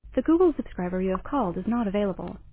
The Google subscriber you have called is not available.